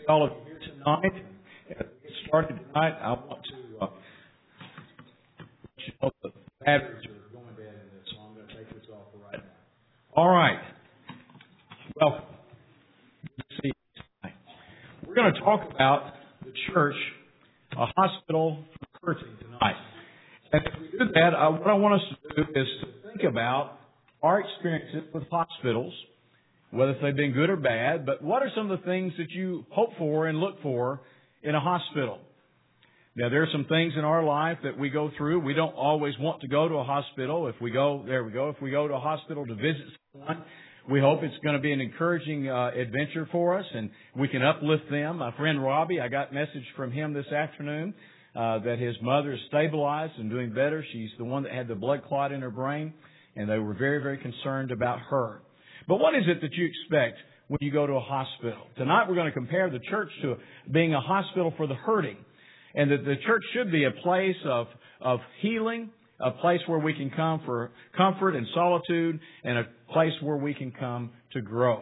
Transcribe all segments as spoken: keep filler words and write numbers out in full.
all of you here tonight. As we get started tonight, I want to uh, let you know the batteries are going dead in this, so I'm going to take this off right now. All right. Welcome. Good to see you tonight. We're going to talk about the church, a hospital for hurting tonight. And if we do that, uh, what I want us to do is to think about our experiences with hospitals, whether they've been good or bad, but what are some of the things that you hope for and look for in a hospital? Now, there are some things in our life that we go through. We don't always want to go to a hospital. If we go, there we go. If we go to a hospital to visit someone, we hope it's going to be an encouraging uh, adventure for us and we can uplift them. My friend Robbie, I got a message from him this afternoon uh, that his mother is stabilized and doing better. She's the one that had the blood clot in her brain, and they were very, very concerned about her. But what is it that you expect when you go to a hospital? Tonight we're going to compare the church to being a hospital for the hurting, and that the church should be a place of, of healing, a place where we can come for comfort and solitude, and a place where we can come to grow.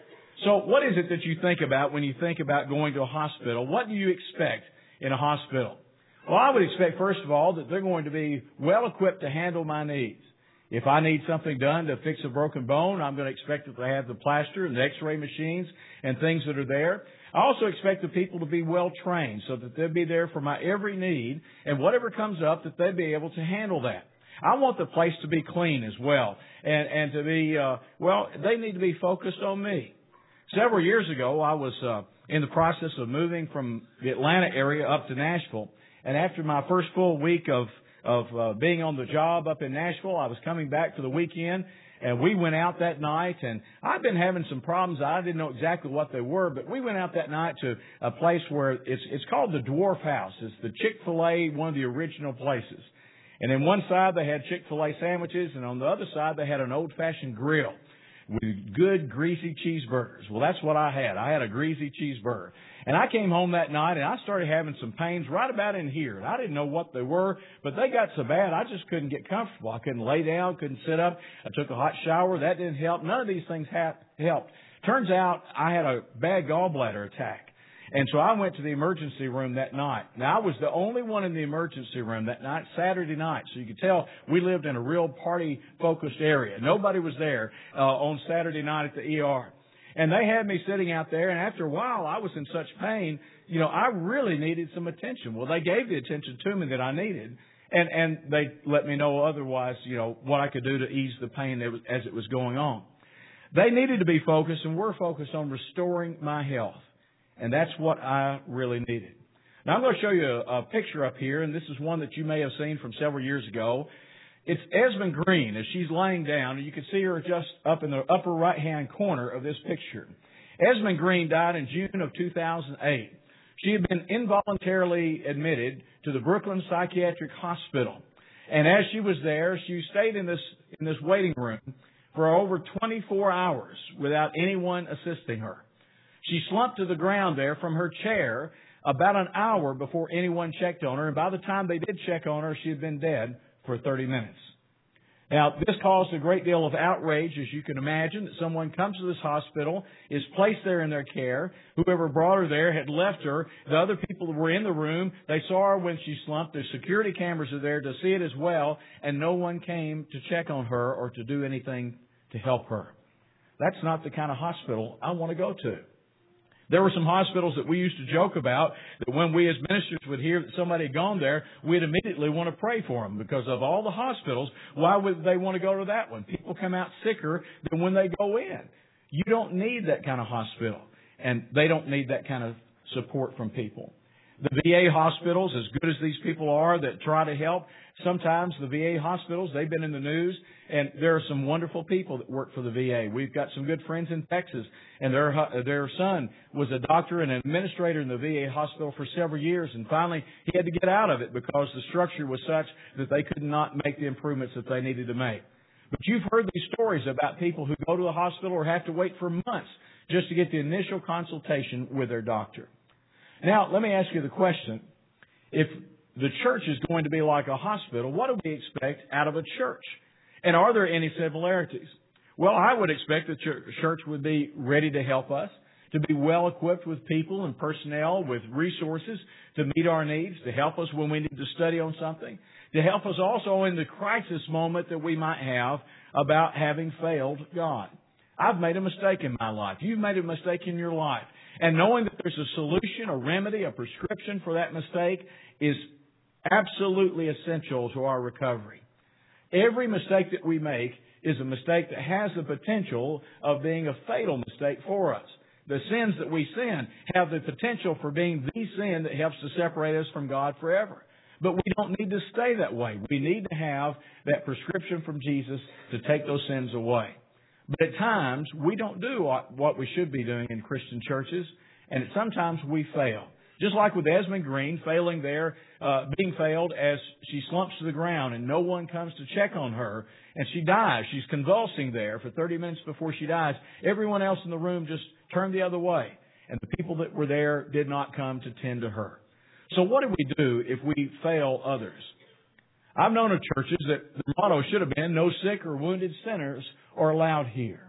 So what is it that you think about when you think about going to a hospital? What do you expect in a hospital? Well, I would expect, first of all, that they're going to be well equipped to handle my needs. If I need something done to fix a broken bone, I'm going to expect that they have the plaster and the x-ray machines and things that are there. I also expect the people to be well trained so that they'll be there for my every need, and whatever comes up, that they'll be able to handle that. I want the place to be clean as well, and, and to be, uh, well, they need to be focused on me. Several years ago, I was uh, in the process of moving from the Atlanta area up to Nashville, and after my first full week of of uh, being on the job up in Nashville, I was coming back for the weekend, and we went out that night, and I've been having some problems. I didn't know exactly what they were, but we went out that night to a place where it's it's called the Dwarf House. It's the Chick-fil-A, one of the original places. And in one side they had Chick-fil-A sandwiches, and on the other side they had an old-fashioned grill with good, greasy cheeseburgers. Well, that's what I had. I had a greasy cheeseburger. And I came home that night, and I started having some pains right about in here. And I didn't know what they were, but they got so bad I just couldn't get comfortable. I couldn't lay down, couldn't sit up. I took a hot shower. That didn't help. None of these things ha- helped. Turns out I had a bad gallbladder attack. And so I went to the emergency room that night. Now, I was the only one in the emergency room that night, Saturday night. So you could tell we lived in a real party-focused area. Nobody was there uh, on Saturday night at the E R. And they had me sitting out there, and after a while, I was in such pain, you know, I really needed some attention. Well, they gave the attention to me that I needed, and, and they let me know otherwise, you know, what I could do to ease the pain that was, as it was going on. They needed to be focused, and we're focused on restoring my health. And that's what I really needed. Now, I'm going to show you a, a picture up here, and this is one that you may have seen from several years ago. It's Esmond Green as she's laying down, and you can see her just up in the upper right-hand corner of this picture. Esmond Green died in June of two thousand eight. She had been involuntarily admitted to the Brooklyn Psychiatric Hospital. And as she was there, she stayed in this, in this waiting room for over twenty-four hours without anyone assisting her. She slumped to the ground there from her chair about an hour before anyone checked on her. And by the time they did check on her, she had been dead for thirty minutes. Now, this caused a great deal of outrage, as you can imagine, that someone comes to this hospital, is placed there in their care. Whoever brought her there had left her. The other people that were in the room, they saw her when she slumped. The security cameras are there to see it as well, and no one came to check on her or to do anything to help her. That's not the kind of hospital I want to go to. There were some hospitals that we used to joke about that when we as ministers would hear that somebody had gone there, we'd immediately want to pray for them because of all the hospitals. Why would they want to go to that one? People come out sicker than when they go in. You don't need that kind of hospital, and they don't need that kind of support from people. The V A hospitals, as good as these people are that try to help, sometimes the V A hospitals, they've been in the news, and there are some wonderful people that work for the V A. We've got some good friends in Texas, and their their son was a doctor and an administrator in the V A hospital for several years, and finally he had to get out of it because the structure was such that they could not make the improvements that they needed to make. But you've heard these stories about people who go to the hospital or have to wait for months just to get the initial consultation with their doctor. Now, let me ask you the question. If the church is going to be like a hospital, what do we expect out of a church? And are there any similarities? Well, I would expect the church would be ready to help us, to be well equipped with people and personnel, with resources to meet our needs, to help us when we need to study on something, to help us also in the crisis moment that we might have about having failed God. I've made a mistake in my life. You've made a mistake in your life. And knowing that there's a solution, a remedy, a prescription for that mistake is absolutely essential to our recovery. Every mistake that we make is a mistake that has the potential of being a fatal mistake for us. The sins that we sin have the potential for being the sin that helps to separate us from God forever. But we don't need to stay that way. We need to have that prescription from Jesus to take those sins away. But at times, we don't do what we should be doing in Christian churches, and sometimes we fail. Just like with Esmond Green, failing there, uh, being failed as she slumps to the ground and no one comes to check on her, and she dies. She's convulsing there for thirty minutes before she dies. Everyone else in the room just turned the other way, and the people that were there did not come to tend to her. So what do we do if we fail others? I've known of churches that the motto should have been, no sick or wounded sinners are allowed here.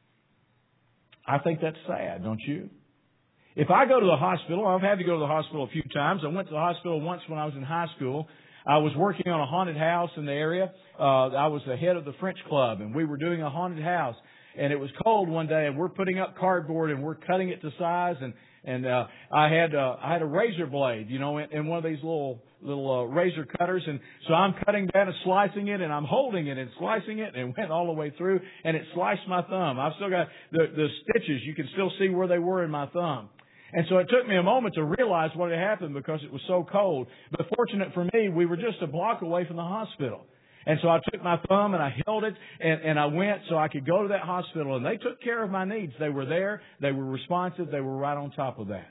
I think that's sad, don't you? If I go to the hospital, I've had to go to the hospital a few times. I went to the hospital once when I was in high school. I was working on a haunted house in the area. Uh, I was the head of the French Club, and we were doing a haunted house. And it was cold one day, and we're putting up cardboard, and we're cutting it to size. And and uh, I had uh, I had a razor blade, you know, in, in one of these little little uh, razor cutters, and so I'm cutting that and slicing it, and I'm holding it and slicing it, and it went all the way through, and it sliced my thumb. I've still got the the stitches. You can still see where they were in my thumb. And so it took me a moment to realize what had happened because it was so cold. But fortunate for me, we were just a block away from the hospital. And so I took my thumb and I held it and, and I went so I could go to that hospital. And they took care of my needs. They were there. They were responsive. They were right on top of that.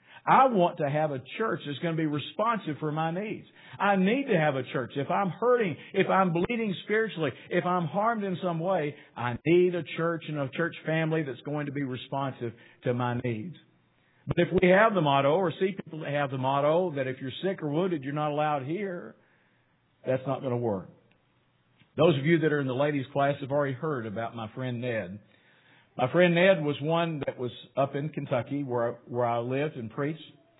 I want to have a church that's going to be responsive for my needs. I need to have a church. If I'm hurting, if I'm bleeding spiritually, if I'm harmed in some way, I need a church and a church family that's going to be responsive to my needs. But if we have the motto, or see people that have the motto, that if you're sick or wounded, you're not allowed here, that's not going to work. Those of you that are in the ladies' class have already heard about my friend Ned. My friend Ned was one that was up in Kentucky where, where I lived and preached.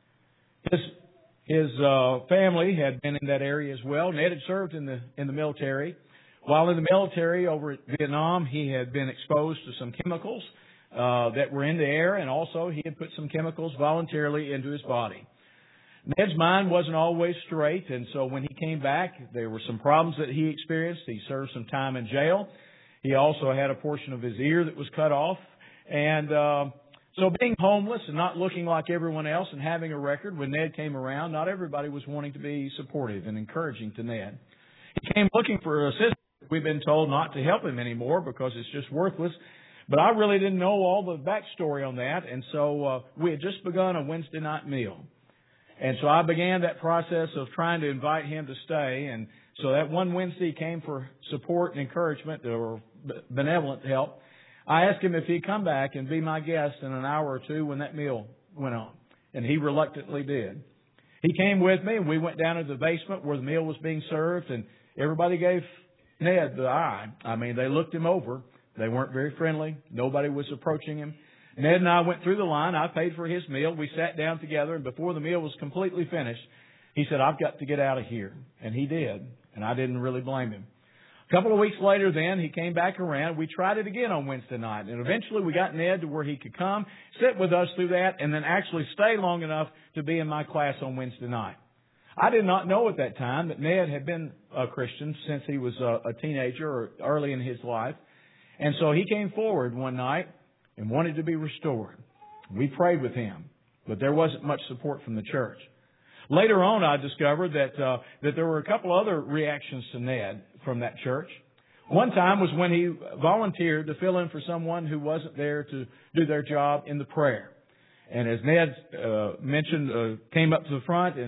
His, his uh, family had been in that area as well. Ned had served in the, in the military. While in the military over at Vietnam, he had been exposed to some chemicals Uh, that were in the air, and also he had put some chemicals voluntarily into his body. Ned's mind wasn't always straight, and so when he came back, there were some problems that he experienced. He served some time in jail. He also had a portion of his ear that was cut off. And uh, so being homeless and not looking like everyone else and having a record, when Ned came around, not everybody was wanting to be supportive and encouraging to Ned. He came looking for assistance. We've been told not to help him anymore because it's just worthless. But I really didn't know all the backstory on that, and so uh, we had just begun a Wednesday night meal. And so I began that process of trying to invite him to stay, and so that one Wednesday he came for support and encouragement or benevolent help. I asked him if he'd come back and be my guest in an hour or two when that meal went on, and he reluctantly did. He came with me, and we went down to the basement where the meal was being served, and everybody gave Ned the eye. I mean, they looked him over. They weren't very friendly. Nobody was approaching him. Ned and I went through the line. I paid for his meal. We sat down together, and before the meal was completely finished, he said, "I've got to get out of here." And he did, and I didn't really blame him. A couple of weeks later then, he came back around. We tried it again on Wednesday night, and eventually we got Ned to where he could come, sit with us through that, and then actually stay long enough to be in my class on Wednesday night. I did not know at that time that Ned had been a Christian since he was a, a teenager or early in his life. And so he came forward one night and wanted to be restored. We prayed with him, but there wasn't much support from the church. Later on, I discovered that uh, that there were a couple other reactions to Ned from that church. One time was when he volunteered to fill in for someone who wasn't there to do their job in the prayer. And as Ned uh, mentioned, uh, came up to the front and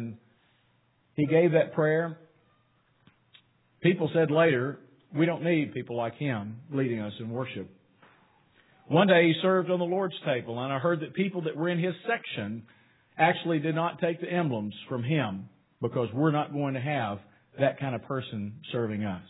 he gave that prayer. People said later, we don't need people like him leading us in worship. One day he served on the Lord's table, and I heard that people that were in his section actually did not take the emblems from him because we're not going to have that kind of person serving us.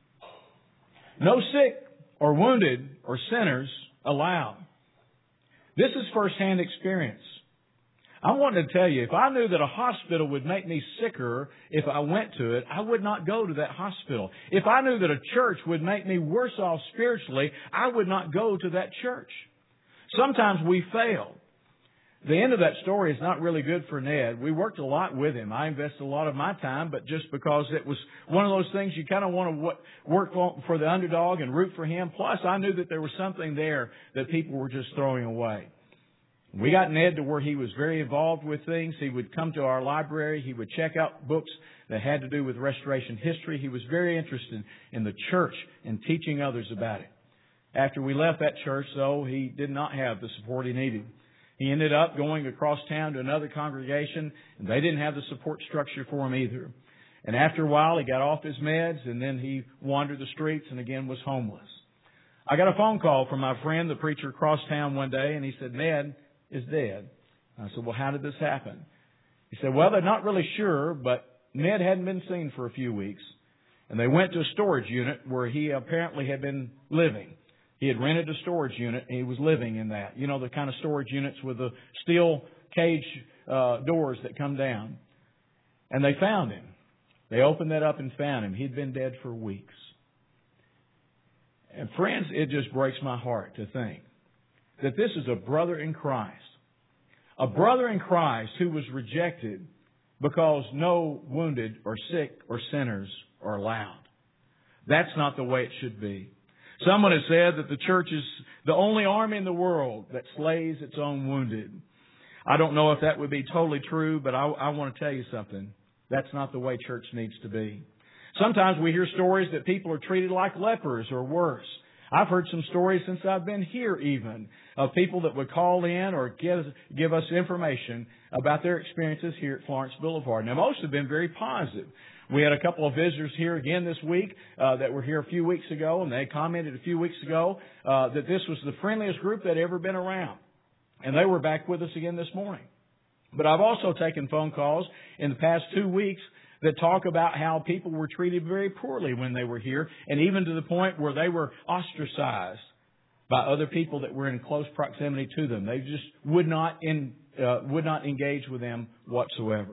No sick or wounded or sinners allowed. This is firsthand experience. I wanted to tell you, if I knew that a hospital would make me sicker if I went to it, I would not go to that hospital. If I knew that a church would make me worse off spiritually, I would not go to that church. Sometimes we fail. The end of that story is not really good for Ned. We worked a lot with him. I invested a lot of my time, but just because it was one of those things you kind of want to work for the underdog and root for him. Plus, I knew that there was something there that people were just throwing away. We got Ned to where he was very involved with things. He would come to our library. He would check out books that had to do with restoration history. He was very interested in the church and teaching others about it. After we left that church, though, he did not have the support he needed. He ended up going across town to another congregation, and they didn't have the support structure for him either. And after a while, he got off his meds, and then he wandered the streets and again was homeless. I got a phone call from my friend, the preacher across town one day, and he said, Ned is dead. I said, well, how did this happen? He said, well, they're not really sure, but Ned hadn't been seen for a few weeks. And they went to a storage unit where he apparently had been living. He had rented a storage unit and he was living in that. You know, the kind of storage units with the steel cage uh, doors that come down. And they found him. They opened that up and found him. He'd been dead for weeks. And friends, it just breaks my heart to think that this is a brother in Christ. A brother in Christ who was rejected because no wounded or sick or sinners are allowed. That's not the way it should be. Someone has said that the church is the only army in the world that slays its own wounded. I don't know if that would be totally true, but I, I want to tell you something. That's not the way church needs to be. Sometimes we hear stories that people are treated like lepers or worse. I've heard some stories since I've been here even of people that would call in or give, give us information about their experiences here at Florence Boulevard. Now, most have been very positive. We had a couple of visitors here again this week uh, that were here a few weeks ago, and they commented a few weeks ago uh, that this was the friendliest group that had ever been around. And they were back with us again this morning. But I've also taken phone calls in the past two weeks that talk about how people were treated very poorly when they were here, and even to the point where they were ostracized by other people that were in close proximity to them. They just would not in, uh, would not engage with them whatsoever.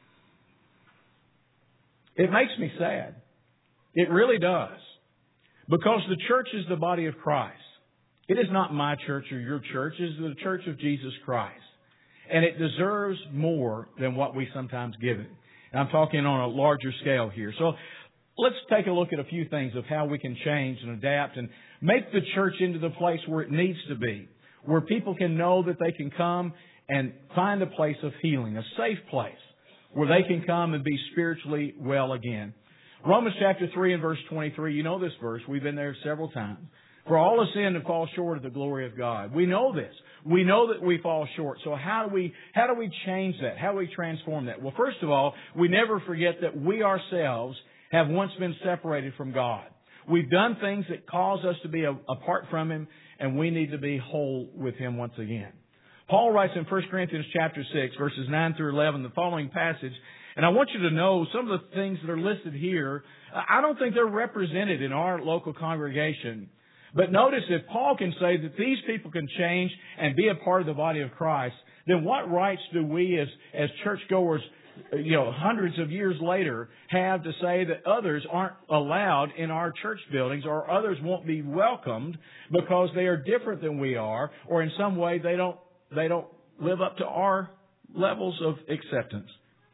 It makes me sad. It really does. Because the church is the body of Christ. It is not my church or your church. It is the church of Jesus Christ. And it deserves more than what we sometimes give it. And I'm talking on a larger scale here. So let's take a look at a few things of how we can change and adapt and make the church into the place where it needs to be, where people can know that they can come and find a place of healing, a safe place where they can come and be spiritually well again. Romans chapter three and verse twenty-three, you know this verse. We've been there several times. For all have sinned and fall short of the glory of God. We know this. We know that we fall short. So how do we, how do we change that? How do we transform that? Well, first of all, we never forget that we ourselves have once been separated from God. We've done things that cause us to be a, apart from Him, and we need to be whole with Him once again. Paul writes in First Corinthians chapter six, verses nine through eleven, the following passage, and I want you to know some of the things that are listed here, I don't think they're represented in our local congregation. But notice, if Paul can say that these people can change and be a part of the body of Christ, then what rights do we as, as churchgoers, you know, hundreds of years later have to say that others aren't allowed in our church buildings or others won't be welcomed because they are different than we are, or in some way they don't, they don't live up to our levels of acceptance?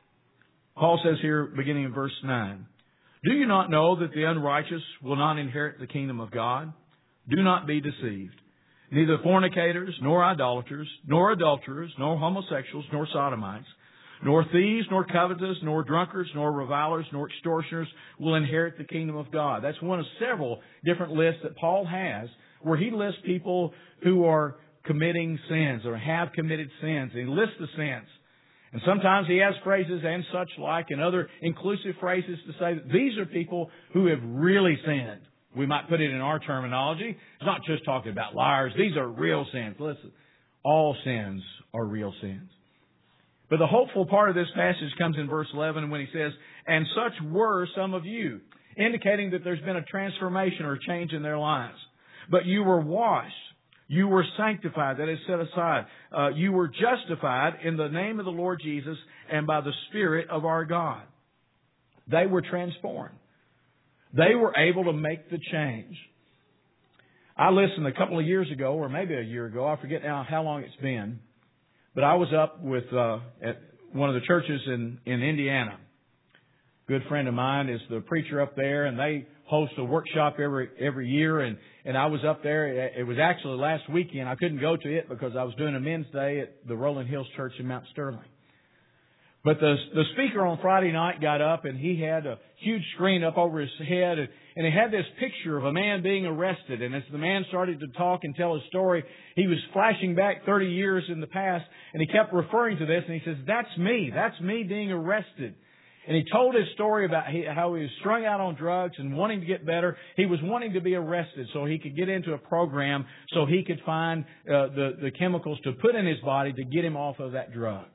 Paul says here, beginning in verse nine, do you not know that the unrighteous will not inherit the kingdom of God? Do not be deceived. Neither fornicators, nor idolaters, nor adulterers, nor homosexuals, nor sodomites, nor thieves, nor covetous, nor drunkards, nor revilers, nor extortioners will inherit the kingdom of God. That's one of several different lists that Paul has where he lists people who are committing sins or have committed sins. And he lists the sins. And sometimes he has phrases and such like and other inclusive phrases to say that these are people who have really sinned. We might put it in our terminology. It's not just talking about liars. These are real sins. Listen, all sins are real sins. But the hopeful part of this passage comes in verse eleven when he says, and such were some of you, indicating that there's been a transformation or a change in their lives. But you were washed, You were sanctified, that is set aside. Uh, you were justified in the name of the Lord Jesus and by the Spirit of our God. They were transformed. They were able to make the change. I listened a couple of years ago, or maybe a year ago, I forget now how long it's been, but I was up with uh, at one of the churches in, in Indiana. A good friend of mine is the preacher up there, and they host a workshop every every year, and, and I was up there. It was actually last weekend. I couldn't go to it because I was doing a men's day at the Rolling Hills Church in Mount Sterling. But the the speaker on Friday night got up, and he had a huge screen up over his head, and, and he had this picture of a man being arrested. And as the man started to talk and tell his story, he was flashing back thirty years in the past, and he kept referring to this, and he says, "That's me. That's me being arrested." And he told his story about how he was strung out on drugs and wanting to get better. He was wanting to be arrested so he could get into a program so he could find uh, the, the chemicals to put in his body to get him off of that drug.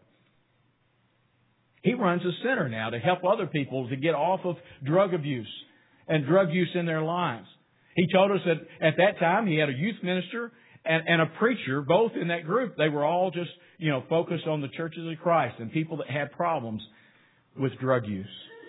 He runs a center now to help other people to get off of drug abuse and drug use in their lives. He told us that at that time he had a youth minister and, and a preacher, both in that group. They were all just, you know, focused on the churches of Christ and people that had problems with drug use.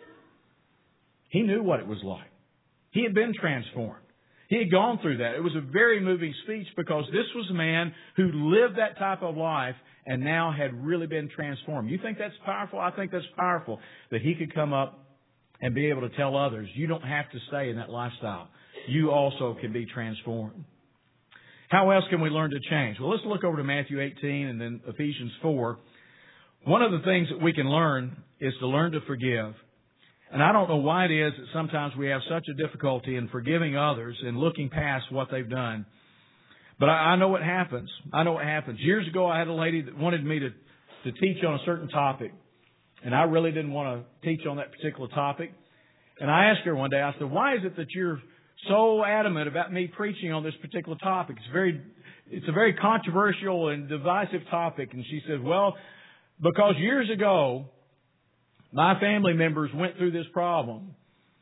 He knew what it was like. He had been transformed. He had gone through that. It was a very moving speech because this was a man who lived that type of life and now had really been transformed. You think that's powerful? I think that's powerful that he could come up and be able to tell others, you don't have to stay in that lifestyle. You also can be transformed. How else can we learn to change? Well, let's look over to Matthew eighteen and then Ephesians four. One of the things that we can learn is to learn to forgive. And I don't know why it is that sometimes we have such a difficulty in forgiving others and looking past what they've done. But I, I know what happens. I know what happens. Years ago, I had a lady that wanted me to, to teach on a certain topic. And I really didn't want to teach on that particular topic. And I asked her one day, I said, why is it that you're so adamant about me preaching on this particular topic? It's very, it's a very controversial and divisive topic. And she said, well, because years ago, my family members went through this problem.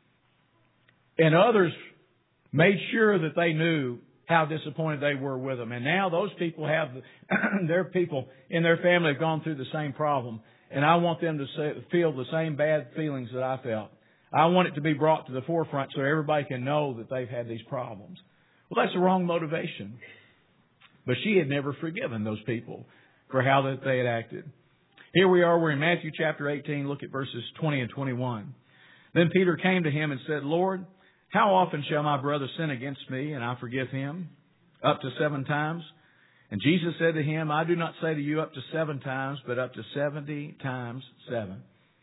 And others made sure that they knew how disappointed they were with them. And now those people have, their people in their family have gone through the same problem. And I want them to say, feel the same bad feelings that I felt. I want it to be brought to the forefront so everybody can know that they've had these problems. Well, that's the wrong motivation. But she had never forgiven those people for how that they had acted. Here we are, we're in Matthew chapter eighteen, look at verses twenty and twenty-one. Then Peter came to him and said, Lord, how often shall my brother sin against me and I forgive him? Up to seven times? And Jesus said to him, I do not say to you up to seven times, but up to seventy times seven.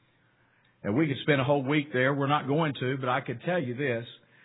And we could spend a whole week there. We're not going to, but I could tell you this.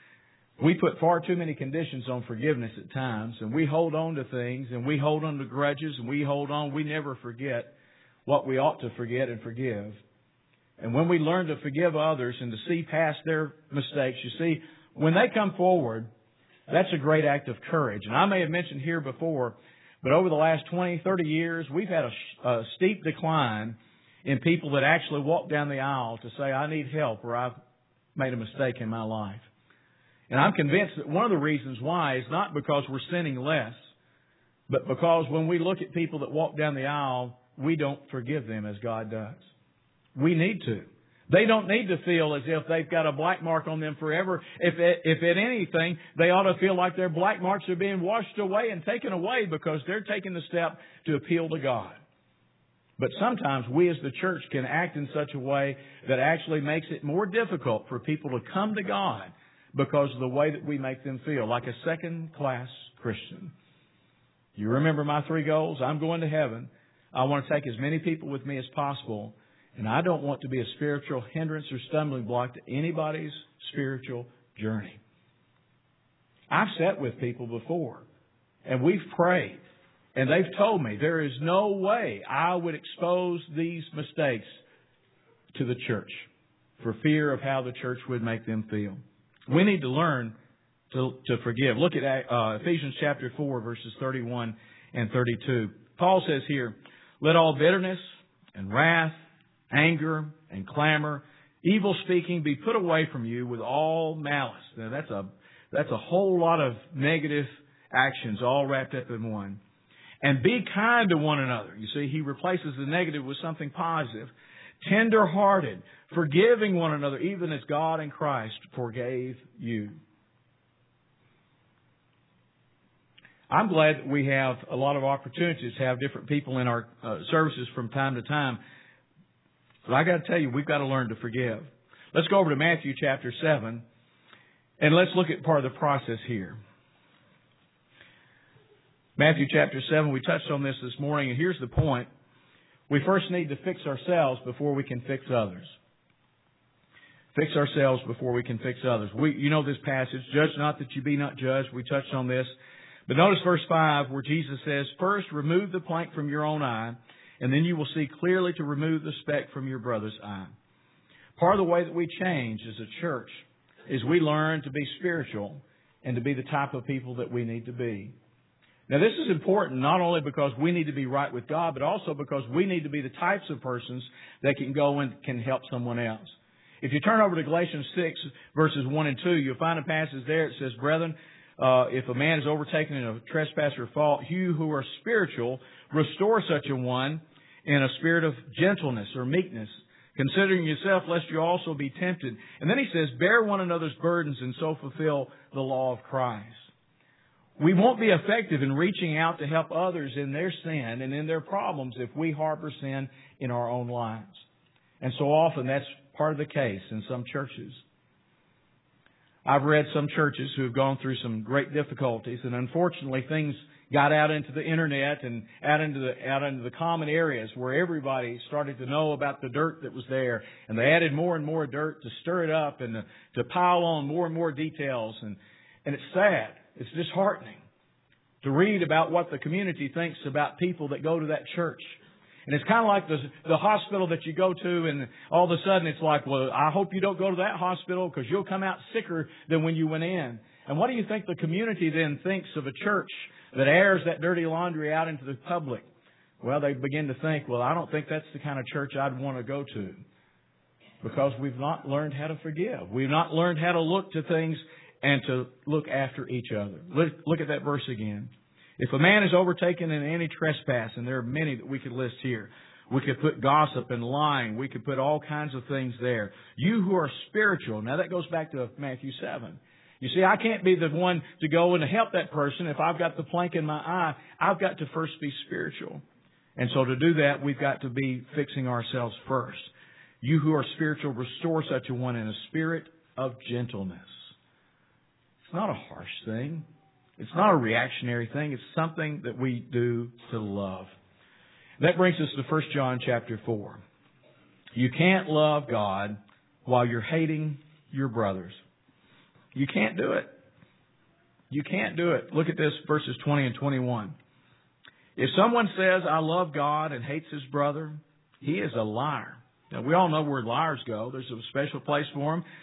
We put far too many conditions on forgiveness at times, and we hold on to things, and we hold on to grudges, and we hold on. We never forget what we ought to forget and forgive. And when we learn to forgive others and to see past their mistakes, you see, when they come forward, that's a great act of courage. And I may have mentioned here before, but over the last twenty, thirty years, we've had a, a steep decline in people that actually walk down the aisle to say, I need help or I've made a mistake in my life. And I'm convinced that one of the reasons why is not because we're sinning less, but because when we look at people that walk down the aisle, we don't forgive them as God does. We need to. They don't need to feel as if they've got a black mark on them forever. If if at anything, they ought to feel like their black marks are being washed away and taken away because they're taking the step to appeal to God. But sometimes we as the church can act in such a way that actually makes it more difficult for people to come to God because of the way that we make them feel, like a second-class Christian. You remember my three goals? I'm going to heaven. I want to take as many people with me as possible. And I don't want to be a spiritual hindrance or stumbling block to anybody's spiritual journey. I've sat with people before, and we've prayed, and they've told me there is no way I would expose these mistakes to the church for fear of how the church would make them feel. We need to learn to, to forgive. Look at uh, Ephesians chapter four, verses thirty-one and thirty-two. Paul says here, let all bitterness and wrath, anger and clamor, evil speaking be put away from you with all malice. Now that's a that's a whole lot of negative actions all wrapped up in one. And be kind to one another. You see, he replaces the negative with something positive. Tender-hearted, forgiving one another, even as God in Christ forgave you. I'm glad that we have a lot of opportunities to have different people in our uh, services from time to time. But I got to tell you, we've got to learn to forgive. Let's go over to Matthew chapter seven, and let's look at part of the process here. Matthew chapter seven, we touched on this this morning, and here's the point. We first need to fix ourselves before we can fix others. Fix ourselves before we can fix others. We, you know this passage, judge not that you be not judged. We touched on this. But notice verse five where Jesus says, first remove the plank from your own eye, and then you will see clearly to remove the speck from your brother's eye. Part of the way that we change as a church is we learn to be spiritual and to be the type of people that we need to be. Now this is important not only because we need to be right with God, but also because we need to be the types of persons that can go and can help someone else. If you turn over to Galatians six, verses one and two, you'll find a passage there. It says, brethren, Uh, if a man is overtaken in a trespass or fault, you who are spiritual, restore such a one in a spirit of gentleness or meekness, considering yourself, lest you also be tempted. And then he says, bear one another's burdens and so fulfill the law of Christ. We won't be effective in reaching out to help others in their sin and in their problems if we harbor sin in our own lives. And so often that's part of the case in some churches. I've read some churches who have gone through some great difficulties, and unfortunately things got out into the internet and out into the out into the common areas where everybody started to know about the dirt that was there, and they added more and more dirt to stir it up and to, to pile on more and more details, and and it's sad, it's disheartening to read about what the community thinks about people that go to that church. And it's kind of like the, the hospital that you go to, and all of a sudden it's like, well, I hope you don't go to that hospital because you'll come out sicker than when you went in. And what do you think the community then thinks of a church that airs that dirty laundry out into the public? Well, they begin to think, well, I don't think that's the kind of church I'd want to go to, because we've not learned how to forgive. We've not learned how to look to things and to look after each other. Look, look at that verse again. If a man is overtaken in any trespass, and there are many that we could list here, we could put gossip and lying. We could put all kinds of things there. You who are spiritual. Now that goes back to Matthew seven. You see, I can't be the one to go and to help that person if I've got the plank in my eye. I've got to first be spiritual. And so to do that, we've got to be fixing ourselves first. You who are spiritual, restore such a one in a spirit of gentleness. It's not a harsh thing. It's not a reactionary thing. It's something that we do to love. That brings us to First John chapter four. You can't love God while you're hating your brothers. You can't do it. You can't do it. Look at this, verses twenty and twenty-one. If someone says, I love God and hates his brother, he is a liar. Now, we all know where liars go. There's a special place for them.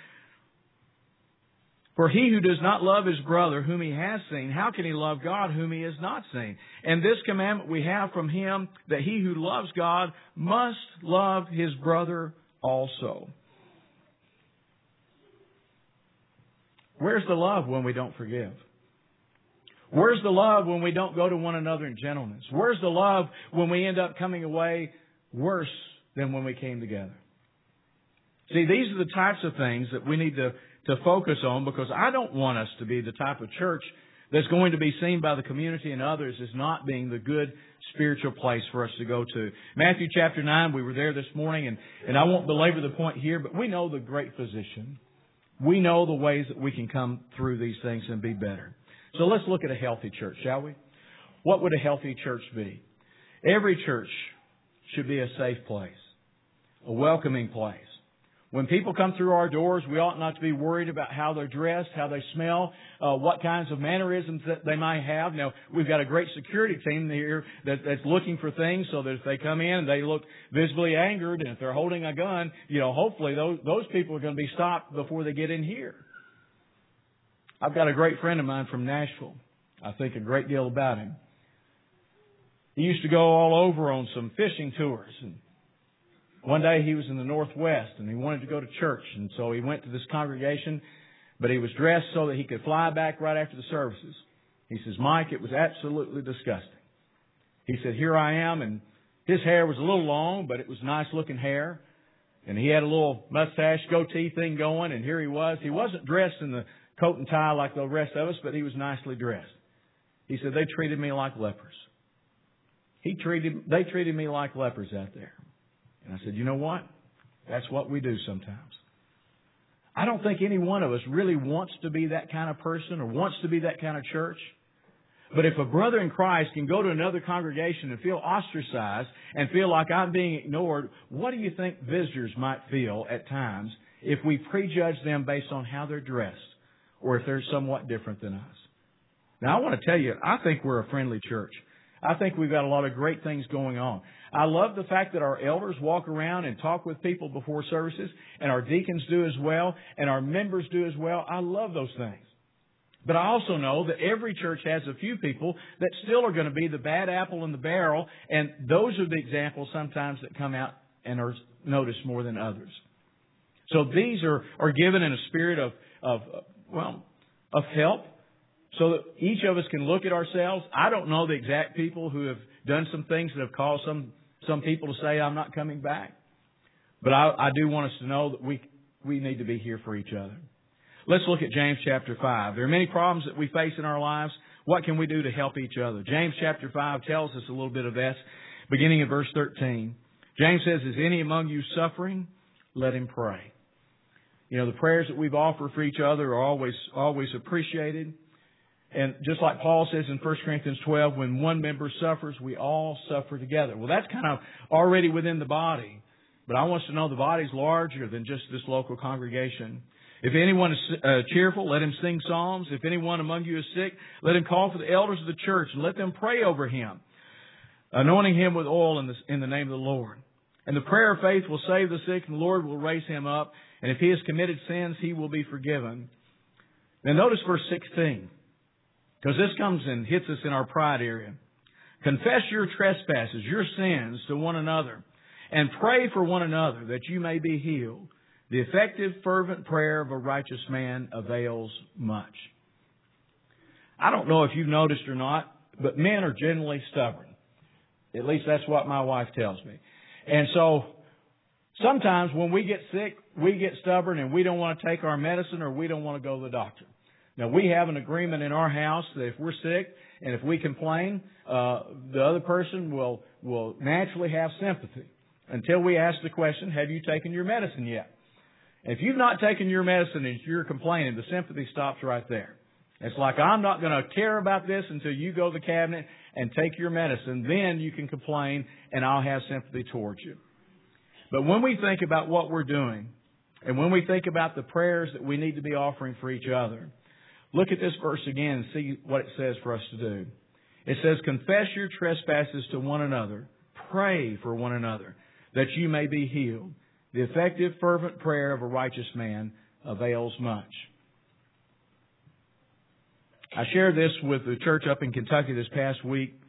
For he who does not love his brother whom he has seen, how can he love God whom he has not seen? And this commandment we have from him, that he who loves God must love his brother also. Where's the love when we don't forgive? Where's the love when we don't go to one another in gentleness? Where's the love when we end up coming away worse than when we came together? See, these are the types of things that we need to to focus on, because I don't want us to be the type of church that's going to be seen by the community and others as not being the good spiritual place for us to go to. Matthew chapter nine, we were there this morning, and, and I won't belabor the point here, but we know the great physician. We know the ways that we can come through these things and be better. So let's look at a healthy church, shall we? What would a healthy church be? Every church should be a safe place, a welcoming place. When people come through our doors, we ought not to be worried about how they're dressed, how they smell, uh, what kinds of mannerisms that they might have. Now, we've got a great security team here that, that's looking for things so that if they come in and they look visibly angered, and if they're holding a gun, you know, hopefully those, those people are going to be stopped before they get in here. I've got a great friend of mine from Nashville. I think a great deal about him. He used to go all over on some fishing tours, and one day he was in the Northwest and he wanted to go to church, and so he went to this congregation, but he was dressed so that he could fly back right after the services. He says, Mike, it was absolutely disgusting. He said, here I am, and his hair was a little long, but it was nice looking hair. And he had a little mustache, goatee thing going, and here he was. He wasn't dressed in the coat and tie like the rest of us, but he was nicely dressed. He said, they treated me like lepers. He treated, they treated me like lepers out there. And I said, you know what? That's what we do sometimes. I don't think any one of us really wants to be that kind of person or wants to be that kind of church. But if a brother in Christ can go to another congregation and feel ostracized and feel like I'm being ignored, what do you think visitors might feel at times if we prejudge them based on how they're dressed or if they're somewhat different than us? Now, I want to tell you, I think we're a friendly church. I think we've got a lot of great things going on. I love the fact that our elders walk around and talk with people before services, and our deacons do as well, and our members do as well. I love those things. But I also know that every church has a few people that still are going to be the bad apple in the barrel, and those are the examples sometimes that come out and are noticed more than others. So these are, are given in a spirit of, of, well, of help, so that each of us can look at ourselves. I don't know the exact people who have done some things that have caused some, some people to say, I'm not coming back. But I, I do want us to know that we, we need to be here for each other. Let's look at James chapter five. There are many problems that we face in our lives. What can we do to help each other? James chapter five tells us a little bit of this, beginning in verse thirteen. James says, is any among you suffering? Let him pray. You know, the prayers that we've offered for each other are always, always appreciated. And just like Paul says in First Corinthians twelve, when one member suffers, we all suffer together. Well, that's kind of already within the body. But I want us to know the body's larger than just this local congregation. If anyone is uh, cheerful, let him sing psalms. If anyone among you is sick, let him call for the elders of the church and let them pray over him, anointing him with oil in the, in the name of the Lord. And the prayer of faith will save the sick, and the Lord will raise him up. And if he has committed sins, he will be forgiven. Now notice verse sixteen, because this comes and hits us in our pride area. Confess your trespasses, your sins to one another, and pray for one another that you may be healed. The effective, fervent prayer of a righteous man avails much. I don't know if you've noticed or not, but men are generally stubborn. At least that's what my wife tells me. And so sometimes when we get sick, we get stubborn and we don't want to take our medicine or we don't want to go to the doctor. Now, we have an agreement in our house that if we're sick and if we complain, uh, the other person will, will naturally have sympathy until we ask the question, have you taken your medicine yet? If you've not taken your medicine and you're complaining, the sympathy stops right there. It's like, I'm not going to care about this until you go to the cabinet and take your medicine. Then you can complain and I'll have sympathy towards you. But when we think about what we're doing and when we think about the prayers that we need to be offering for each other, look at this verse again and see what it says for us to do. It says, confess your trespasses to one another. Pray for one another that you may be healed. The effective, fervent prayer of a righteous man avails much. I shared this with the church up in Kentucky this past week,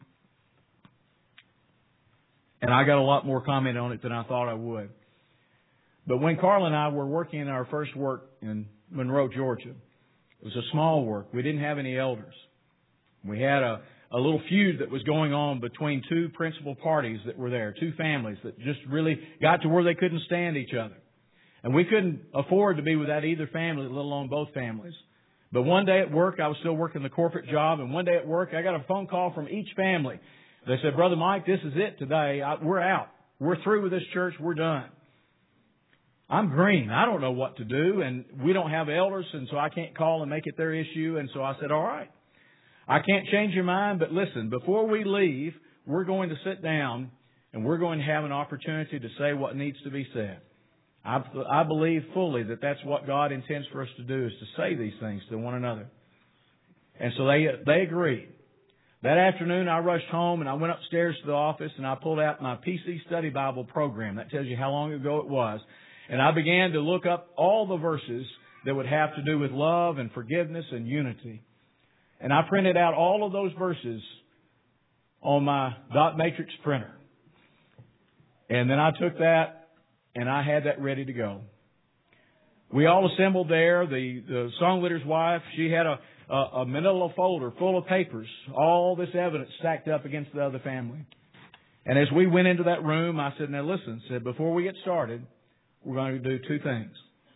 and I got a lot more comment on it than I thought I would. But when Carl and I were working in our first work in Monroe, Georgia, it was a small work. We didn't have any elders. We had a A little feud that was going on between two principal parties that were there, two families that just really got to where they couldn't stand each other. And we couldn't afford to be without either family, let alone both families. But one day at work, I was still working the corporate job, and one day at work, I got a phone call from each family. They said, Brother Mike, this is it today. I, we're out. We're through with this church. We're done. I'm green. I don't know what to do, and we don't have elders, and so I can't call and make it their issue. And so I said, all right. I can't change your mind, but listen, before we leave, we're going to sit down and we're going to have an opportunity to say what needs to be said. I, I believe fully that that's what God intends for us to do, is to say these things to one another. And so they, they agreed. That afternoon, I rushed home and I went upstairs to the office and I pulled out my P C Study Bible program. That tells you how long ago it was. And I began to look up all the verses that would have to do with love and forgiveness and unity. And I printed out all of those verses on my dot matrix printer. And then I took that and I had that ready to go. We all assembled there. The, the song leader's wife, she had a, a, a manila folder full of papers, all this evidence stacked up against the other family. And as we went into that room, I said, now listen, I said, before we get started, we're going to do two things.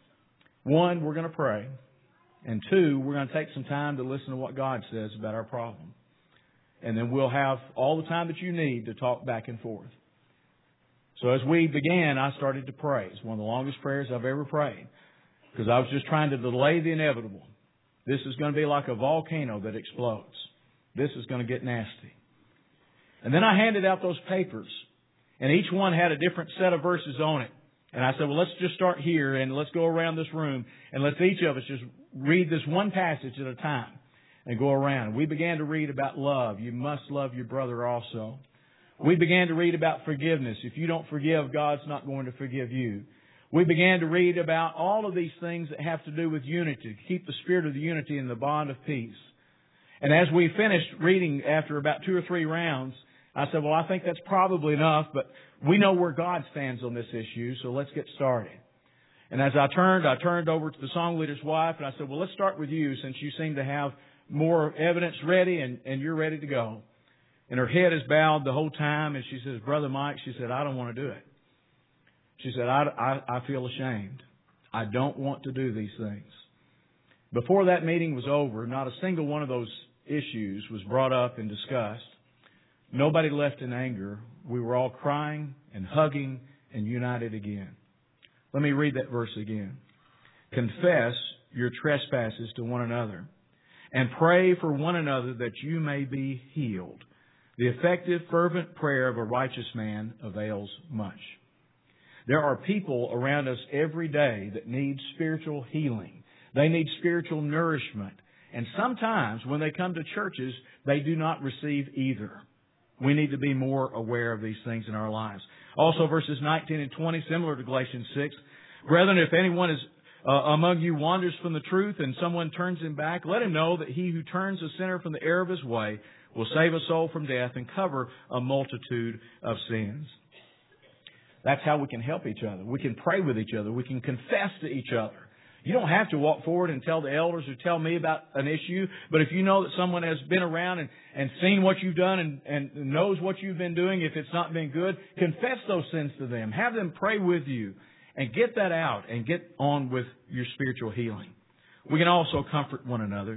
One, we're going to pray. And two, we're going to take some time to listen to what God says about our problem. And then we'll have all the time that you need to talk back and forth. So as we began, I started to pray. It's one of the longest prayers I've ever prayed, because I was just trying to delay the inevitable. This is going to be like a volcano that explodes. This is going to get nasty. And then I handed out those papers, and each one had a different set of verses on it. And I said, well, let's just start here, and let's go around this room, and let's each of us just read this one passage at a time and go around. We began to read about love. You must love your brother also. We began to read about forgiveness. If you don't forgive, God's not going to forgive you. We began to read about all of these things that have to do with unity, to keep the spirit of the unity in the bond of peace. And as we finished reading after about two or three rounds, I said, well, I think that's probably enough, but we know where God stands on this issue, so let's get started. And as I turned, I turned over to the song leader's wife, and I said, well, let's start with you, since you seem to have more evidence ready and, and you're ready to go. And her head is bowed the whole time, and she says, Brother Mike, she said, I don't want to do it. She said, I, I, I feel ashamed. I don't want to do these things. Before that meeting was over, not a single one of those issues was brought up and discussed. Nobody left in anger. We were all crying and hugging and united again. Let me read that verse again. Confess your trespasses to one another and pray for one another that you may be healed. The effective, fervent prayer of a righteous man avails much. There are people around us every day that need spiritual healing. They need spiritual nourishment. And sometimes when they come to churches, they do not receive either. We need to be more aware of these things in our lives. Also, verses nineteen and twenty, similar to Galatians six. Brethren, if anyone is uh, among you wanders from the truth and someone turns him back, let him know that he who turns a sinner from the error of his way will save a soul from death and cover a multitude of sins. That's how we can help each other. We can pray with each other. We can confess to each other. You don't have to walk forward and tell the elders or tell me about an issue, but if you know that someone has been around and, and seen what you've done and, and knows what you've been doing, if it's not been good, confess those sins to them. Have them pray with you and get that out and get on with your spiritual healing. We can also comfort one another.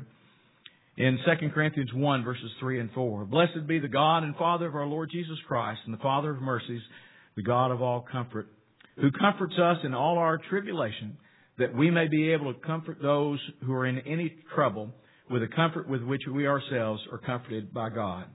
In Second Corinthians one, verses three and four, Blessed be the God and Father of our Lord Jesus Christ, and the Father of mercies, the God of all comfort, who comforts us in all our tribulation, that we may be able to comfort those who are in any trouble with the comfort with which we ourselves are comforted by God.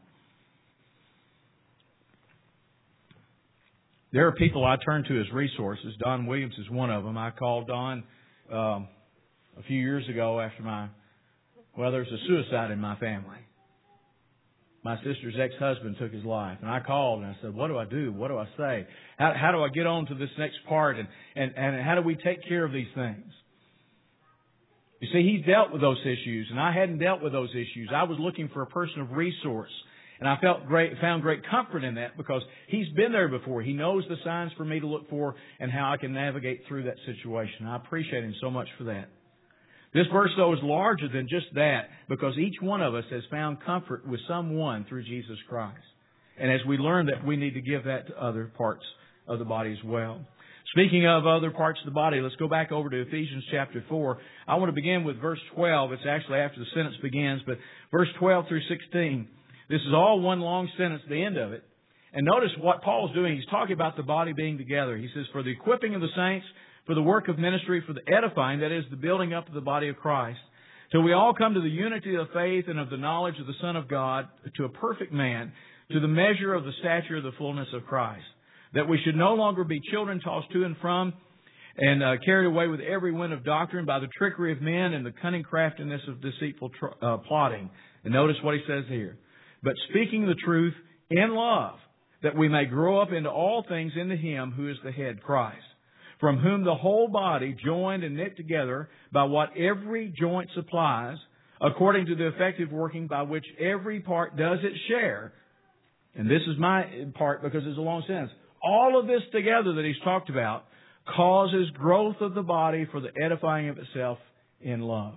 There are people I turn to as resources. Don Williams is one of them. I called Don um, a few years ago after my, well, there's a suicide in my family. My sister's ex-husband took his life. And I called and I said, what do I do? What do I say? How, how do I get on to this next part? And, and, and how do we take care of these things? You see, he's dealt with those issues, and I hadn't dealt with those issues. I was looking for a person of resource. And I felt great, found great comfort in that, because he's been there before. He knows the signs for me to look for and how I can navigate through that situation. I appreciate him so much for that. This verse, though, is larger than just that, because each one of us has found comfort with someone through Jesus Christ. And as we learn that, we need to give that to other parts of the body as well. Speaking of other parts of the body, let's go back over to Ephesians chapter four. I want to begin with verse twelve. It's actually after the sentence begins, but verse twelve through sixteen. This is all one long sentence, the end of it. And notice what Paul's doing. He's talking about the body being together. He says, for the equipping of the saints, for the work of ministry, for the edifying, that is, the building up of the body of Christ, till we all come to the unity of faith and of the knowledge of the Son of God, to a perfect man, to the measure of the stature of the fullness of Christ, that we should no longer be children tossed to and from and uh, carried away with every wind of doctrine by the trickery of men and the cunning craftiness of deceitful tr- uh, plotting. And notice what he says here. But speaking the truth in love, that we may grow up into all things into Him who is the head, Christ, from whom the whole body, joined and knit together by what every joint supplies, according to the effective working by which every part does its share. And this is my part because it's a long sentence. All of this together that he's talked about causes growth of the body for the edifying of itself in love.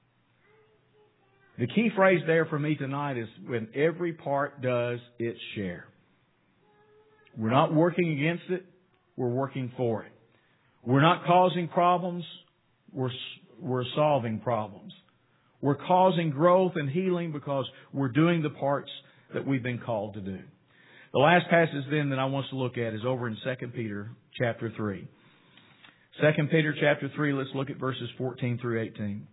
The key phrase there for me tonight is when every part does its share. We're not working against it. We're working for it. We're not causing problems. We're, we're solving problems. We're causing growth and healing because we're doing the parts that we've been called to do. The last passage then that I want us to look at is over in Second Peter chapter three. Second Peter chapter three, let's look at verses fourteen through eighteen.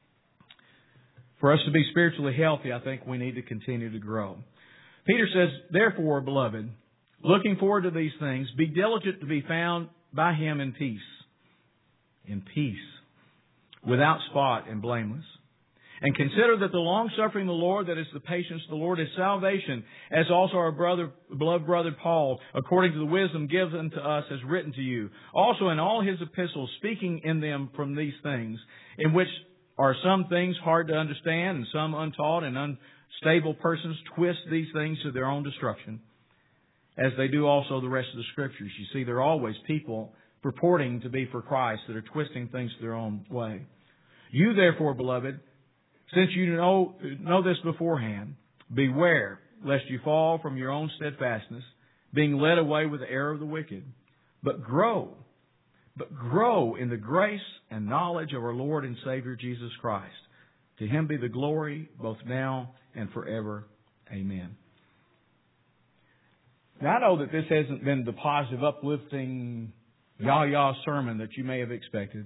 For us to be spiritually healthy, I think we need to continue to grow. Peter says, therefore, beloved, looking forward to these things, be diligent to be found by Him in peace. In peace. Without spot and blameless. And consider that the long-suffering of the Lord, that is the patience of the Lord, is salvation, as also our brother, beloved brother Paul, according to the wisdom given to us, has written to you. Also in all his epistles, speaking in them from these things, in which are some things hard to understand, and some untaught and unstable persons twist these things to their own destruction, as they do also the rest of the Scriptures. You see, there are always people purporting to be for Christ that are twisting things to their own way. You therefore, beloved, since you know, know this beforehand, beware lest you fall from your own steadfastness, being led away with the error of the wicked. But grow, but grow in the grace and knowledge of our Lord and Savior Jesus Christ. To Him be the glory both now and forever. Amen. Now, I know that this hasn't been the positive, uplifting, yah-yah sermon that you may have expected.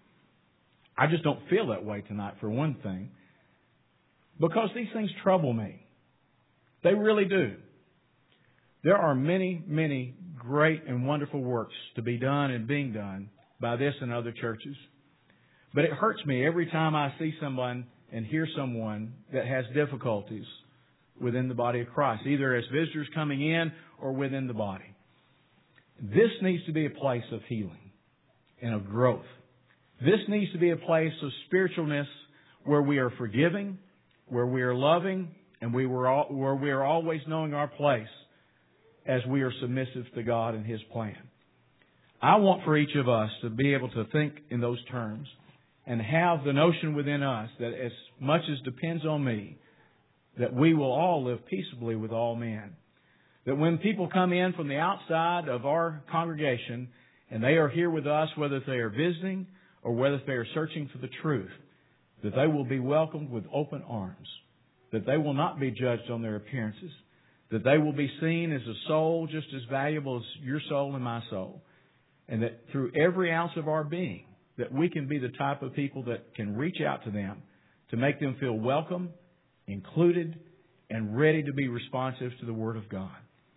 I just don't feel that way tonight, for one thing. Because these things trouble me. They really do. There are many, many great and wonderful works to be done and being done by this and other churches. But it hurts me every time I see someone and hear someone that has difficulties within the body of Christ, either as visitors coming in or within the body. This needs to be a place of healing and of growth. This needs to be a place of spiritualness where we are forgiving, where we are loving, and we were all, where we are always knowing our place as we are submissive to God and His plan. I want for each of us to be able to think in those terms and have the notion within us that as much as depends on me, that we will all live peaceably with all men. That when people come in from the outside of our congregation and they are here with us, whether they are visiting or whether they are searching for the truth, that they will be welcomed with open arms, that they will not be judged on their appearances, that they will be seen as a soul just as valuable as your soul and my soul, and that through every ounce of our being, that we can be the type of people that can reach out to them to make them feel welcome, included, and ready to be responsive to the Word of God.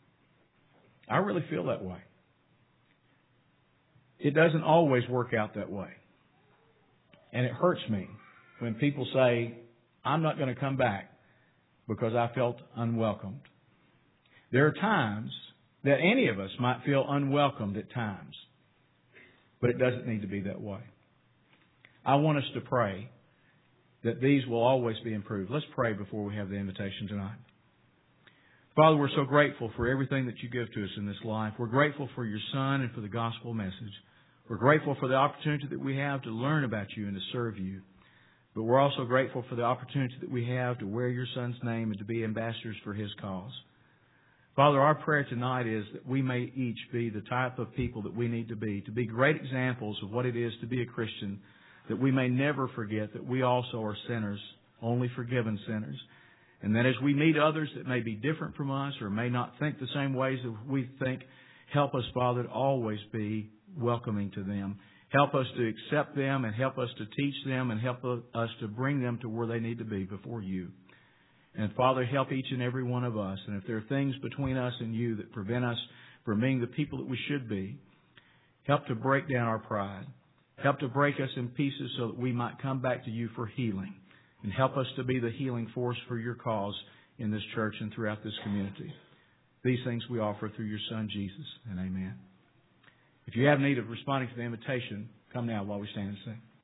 I really feel that way. It doesn't always work out that way. And it hurts me when people say, I'm not going to come back because I felt unwelcomed. There are times that any of us might feel unwelcomed at times, but it doesn't need to be that way. I want us to pray that these will always be improved. Let's pray before we have the invitation tonight. Father, we're so grateful for everything that you give to us in this life. We're grateful for your Son and for the gospel message. We're grateful for the opportunity that we have to learn about you and to serve you. But we're also grateful for the opportunity that we have to wear your Son's name and to be ambassadors for His cause. Father, our prayer tonight is that we may each be the type of people that we need to be, to be great examples of what it is to be a Christian, that we may never forget that we also are sinners, only forgiven sinners. And that as we meet others that may be different from us or may not think the same ways that we think, help us, Father, to always be welcoming to them. Help us to accept them and help us to teach them and help us to bring them to where they need to be before you. And Father, help each and every one of us. And if there are things between us and you that prevent us from being the people that we should be, help to break down our pride. Help to break us in pieces so that we might come back to you for healing. And help us to be the healing force for your cause in this church and throughout this community. These things we offer through your Son, Jesus. And amen. If you have need of responding to the invitation, come now while we stand and sing.